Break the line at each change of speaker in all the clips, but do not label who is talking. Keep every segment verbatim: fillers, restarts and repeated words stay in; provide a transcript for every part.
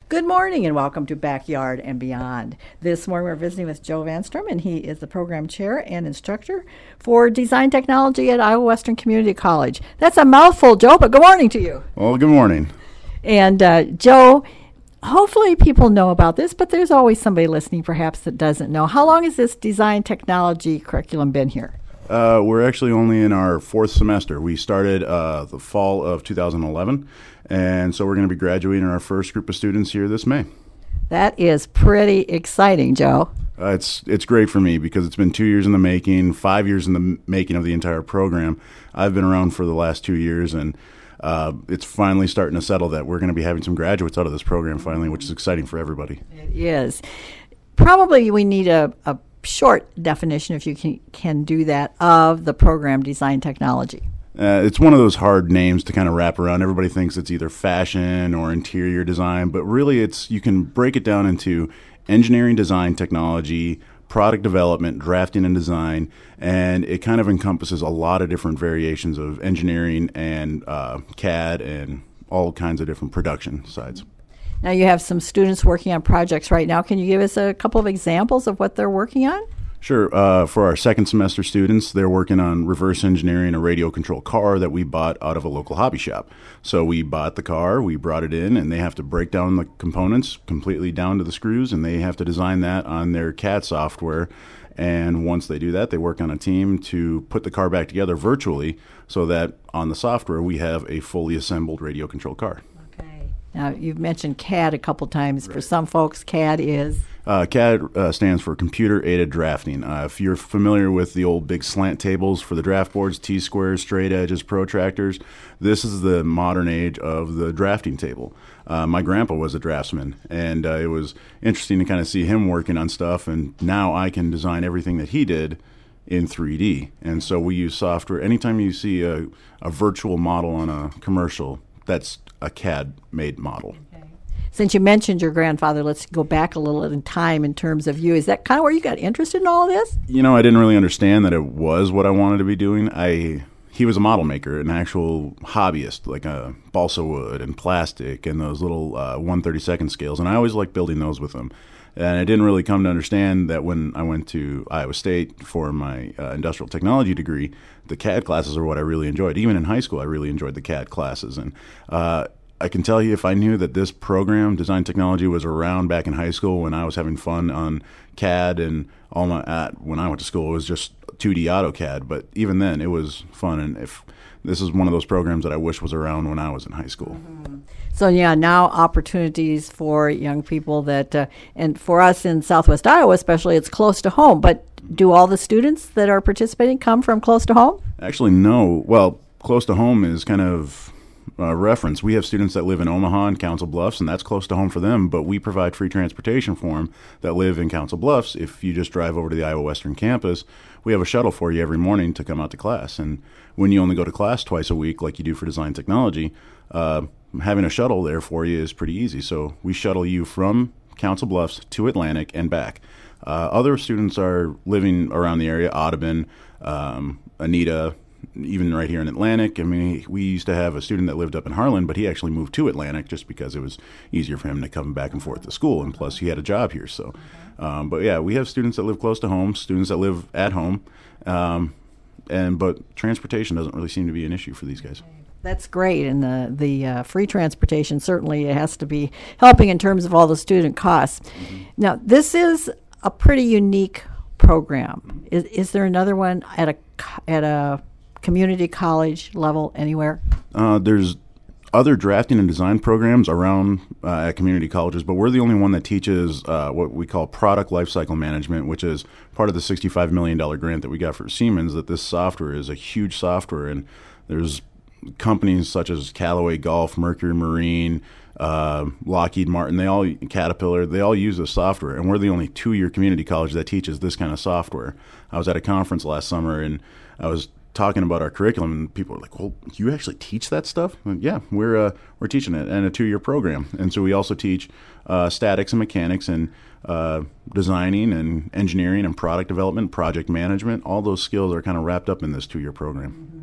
Good morning and welcome to Backyard and Beyond. This morning we're visiting with Joe Vanstrom, and he is the program chair and instructor for design technology at Iowa Western Community College. That's a mouthful, Joe, but good morning to you.
Well, good morning.
And uh, Joe, hopefully people know about this, but there's always somebody listening perhaps that doesn't know. How long has this design technology curriculum been here?
Uh, we're actually only in our fourth semester. We started uh, the fall of two thousand eleven, and so we're going to be graduating our first group of students here this May.
That is pretty exciting, Joe.
Uh, it's it's great for me because it's been two years in the making, five years in the m- making of the entire program. I've been around for the last two years, and uh, it's finally starting to settle that we're going to be having some graduates out of this program finally, which is exciting for everybody.
It is. Probably we need a, a short definition, if you can, can do that, of the program design technology.
Uh, it's one of those hard names to kind of wrap around. Everybody thinks it's either fashion or interior design, but really it's you can break it down into engineering design technology, product development, drafting and design, and it kind of encompasses a lot of different variations of engineering and uh, C A D and all kinds of different production sides.
Now you have some students working on projects right now. Can you give us a couple of examples of what they're working on?
Sure. Uh, for our second semester students, they're working on reverse engineering a radio control car that we bought out of a local hobby shop. So we bought the car, we brought it in, and they have to break down the components completely down to the screws, and they have to design that on their C A D software. And once they do that, they work on a team to put the car back together virtually so that on the software we have a fully assembled radio control car.
Now, you've mentioned C A D a couple times. Right. For some folks, C A D is?
Uh, C A D uh, stands for Computer-Aided Drafting. Uh, if you're familiar with the old big slant tables for the draft boards, T-squares, straight edges, protractors, this is the modern age of the drafting table. Uh, my grandpa was a draftsman, and uh, it was interesting to kind of see him working on stuff, and now I can design everything that he did in three D. And so we use software. Anytime you see a, a virtual model on a commercial, that's a C A D-made model.
Okay. Since you mentioned your grandfather, let's go back a little in time in terms of you. Is that kind of where you got interested in all of this?
You know, I didn't really understand that it was what I wanted to be doing. I He was a model maker, an actual hobbyist, like a balsa wood and plastic and those little uh, one thirty-second scales, and I always liked building those with them. And I didn't really come to understand that when I went to Iowa State for my uh, industrial technology degree, the C A D classes are what I really enjoyed. Even in high school, I really enjoyed the C A D classes. And uh, I can tell you, if I knew that this program, design technology, was around back in high school when I was having fun on C A D and all my uh, when I went to school, it was just two D AutoCAD. But even then, it was fun. And if this is one of those programs that I wish was around when I was in high school.
Mm-hmm. So, yeah, now opportunities for young people that, uh, and for us in Southwest Iowa especially, it's close to home. But do all the students that are participating come from close to home?
Actually, no. Well, close to home is kind of a reference. We have students that live in Omaha and Council Bluffs, and that's close to home for them. But we provide free transportation for them that live in Council Bluffs. If you just drive over to the Iowa Western campus, we have a shuttle for you every morning to come out to class. And when you only go to class twice a week like you do for design technology, uh, having a shuttle there for you is pretty easy. So we shuttle you from Council Bluffs to Atlantic and back. Uh, other students are living around the area, Audubon, um, Anita, even right here in Atlantic. I mean, we used to have a student that lived up in Harlan, but he actually moved to Atlantic just because it was easier for him to come back and forth to school, and plus he had a job here. So, um, but yeah, we have students that live close to home, students that live at home, um, and but transportation doesn't really seem to be an issue for these guys.
That's great, and the the uh, free transportation certainly has to be helping in terms of all the student costs. Mm-hmm. Now, this is a pretty unique program. Is is there another one at a at a community college level anywhere?
Uh, there's other drafting and design programs around uh, at community colleges, but we're the only one that teaches uh, what we call product lifecycle management, which is part of the sixty-five million dollars grant that we got for Siemens. That this software is a huge software, and there's companies such as Callaway Golf, Mercury Marine, uh, Lockheed Martin, they all Caterpillar, they all use this software, and we're the only two-year community college that teaches this kind of software. I was at a conference last summer, and I was talking about our curriculum, and people were like, "Well, you actually teach that stuff?" Like, yeah, we're uh, we're teaching it in a two-year program, and so we also teach uh, statics and mechanics and uh, designing and engineering and product development, project management. All those skills are kind of wrapped up in this two-year program.
Mm-hmm.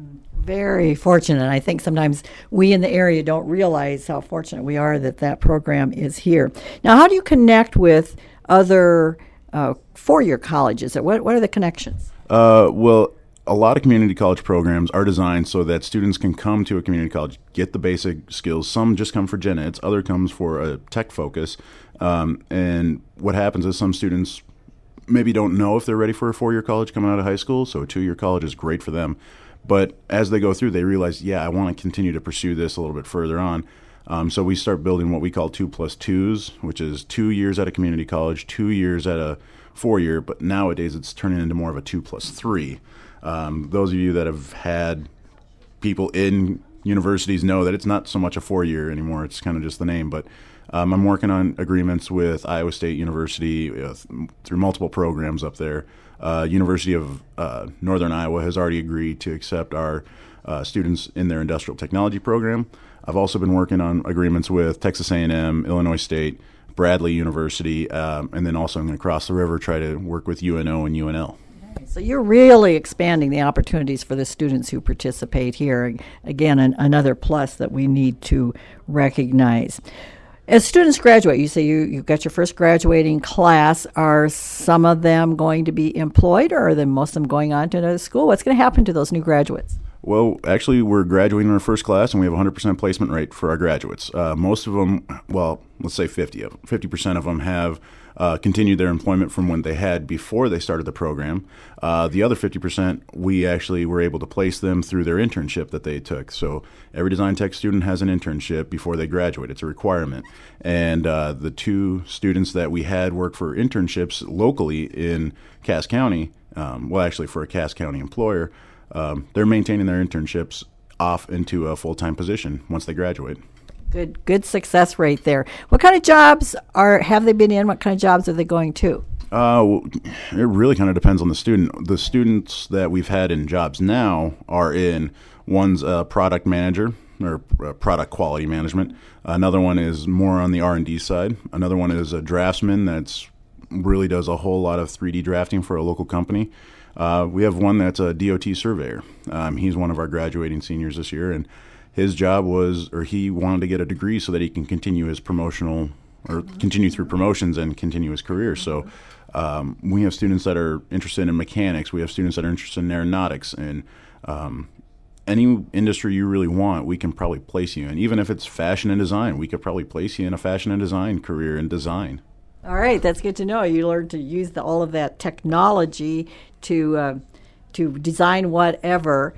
Very fortunate. I think sometimes we in the area don't realize how fortunate we are that that program is here. Now, how do you connect with other uh, four-year colleges? What, what are the connections?
Uh, well, a lot of community college programs are designed so that students can come to a community college, get the basic skills. Some just come for gen eds, other comes for a tech focus. Um, and what happens is some students maybe don't know if they're ready for a four-year college coming out of high school, so a two-year college is great for them. But as they go through, they realize, yeah, I want to continue to pursue this a little bit further on. Um, so we start building what we call two plus twos, which is two years at a community college, two years at a four-year, but nowadays it's turning into more of a two plus three. Um, those of you that have had people in universities know that it's not so much a four-year anymore. It's kind of just the name. But um, I'm working on agreements with Iowa State University uh, th- through multiple programs up there. Uh, University of uh, Northern Iowa has already agreed to accept our uh, students in their industrial technology program. I've also been working on agreements with Texas A and M, Illinois State, Bradley University, um, and then also I'm going to cross the river, try to work with U N O and U N L.
So you're really expanding the opportunities for the students who participate here. Again, an, another plus that we need to recognize. As students graduate, you say you, you've got your first graduating class. Are some of them going to be employed, or are they, most of them going on to another school? What's going to happen to those new graduates?
Well, actually, we're graduating our first class, and we have a one hundred percent placement rate for our graduates. Uh, most of them, well, let's say fifty of them, fifty percent of them have uh, continued their employment from when they had before they started the program. Uh, the other fifty percent, we actually were able to place them through their internship that they took. So every design tech student has an internship before they graduate. It's a requirement. And uh, the two students that we had work for internships locally in Cass County, um, well, actually for a Cass County employer, Um, they're maintaining their internships off into a full-time position once they graduate.
Good, good success rate there. What kind of jobs are have they been in? What kind of jobs are they going to?
Uh, well, it really kind of depends on the student. The students that we've had in jobs now are in, one's a product manager or uh, product quality management. Another one is more on the R and D side. Another one is a draftsman that's really does a whole lot of three D drafting for a local company. Uh, we have one that's a D O T surveyor. Um, he's one of our graduating seniors this year, and his job was, or he wanted to get a degree so that he can continue his promotional, or continue through promotions and continue his career. So um, we have students that are interested in mechanics. We have students that are interested in aeronautics, and um, any industry you really want, we can probably place you in. Even if it's fashion and design, we could probably place you in a fashion and design career in design.
All right, that's good to know. You learn to use the, all of that technology to uh, to design whatever.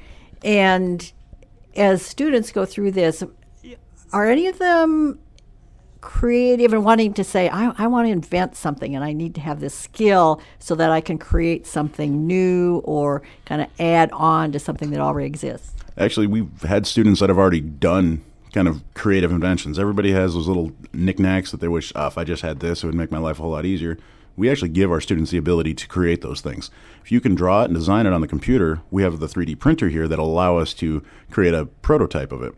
And as students go through this, are any of them creative and wanting to say, I, I want to invent something and I need to have this skill so that I can create something new or kind of add on to something that already exists?
Actually, we've had students that have already done kind of creative inventions. Everybody has those little knickknacks that they wish, oh, if I just had this, it would make my life a whole lot easier. We actually give our students the ability to create those things. If you can draw it and design it on the computer, we have the three D printer here that allow us to create a prototype of it.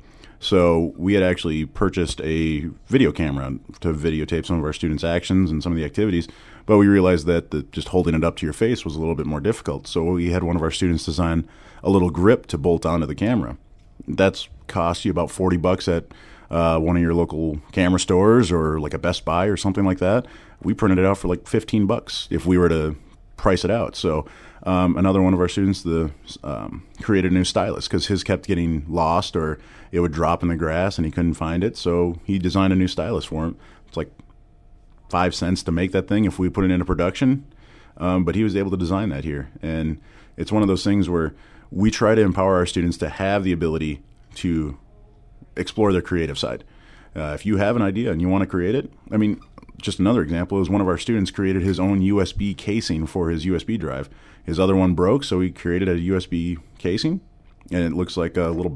So we had actually purchased a video camera to videotape some of our students' actions and some of the activities, but we realized that the, just holding it up to your face was a little bit more difficult. So we had one of our students design a little grip to bolt onto the camera. That's cost you about forty bucks at uh, one of your local camera stores or like a Best Buy or something like that. We printed it out for like fifteen bucks if we were to price it out. So um, another one of our students the um, created a new stylus because his kept getting lost or it would drop in the grass and he couldn't find it. So he designed a new stylus for him. It's like five cents to make that thing if we put it into production. Um, but he was able to design that here. And it's one of those things where we try to empower our students to have the ability to explore their creative side. Uh, if you have an idea and you want to create it, I mean, just another example is one of our students created his own U S B casing for his U S B drive. His other one broke, so he created a U S B casing, and it looks like a little,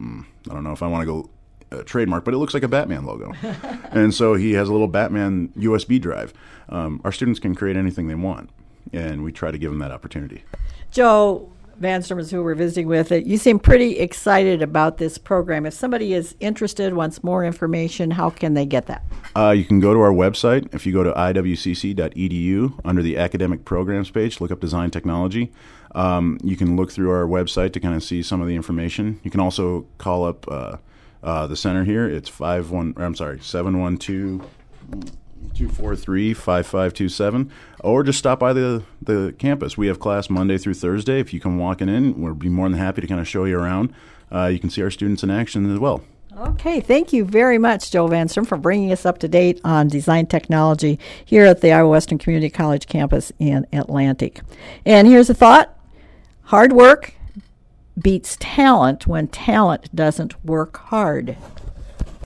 I don't know if I want to go uh, trademark, but it looks like a Batman logo. And so he has a little Batman U S B drive. Um, our students can create anything they want, and we try to give them that opportunity.
Joe, Vanstrom is who we're visiting with. Uh, You seem pretty excited about this program. If somebody is interested, wants more information, how can they get that?
Uh, you can go to our website. If you go to i w c c dot e d u under the academic programs page, look up design technology. Um, you can look through our website to kind of see some of the information. You can also call up uh, uh, the center here. It's five one. Or I'm sorry, seven one two. two four three, five five two seven, or just stop by the, the campus. We have class Monday through Thursday. If you come walking in, we'll be more than happy to kind of show you around. Uh, you can see our students in action as well.
Okay, thank you very much, Joe Vanstrom, for bringing us up to date on design technology here at the Iowa Western Community College campus in Atlantic. And here's a thought. Hard work beats talent when talent doesn't work hard.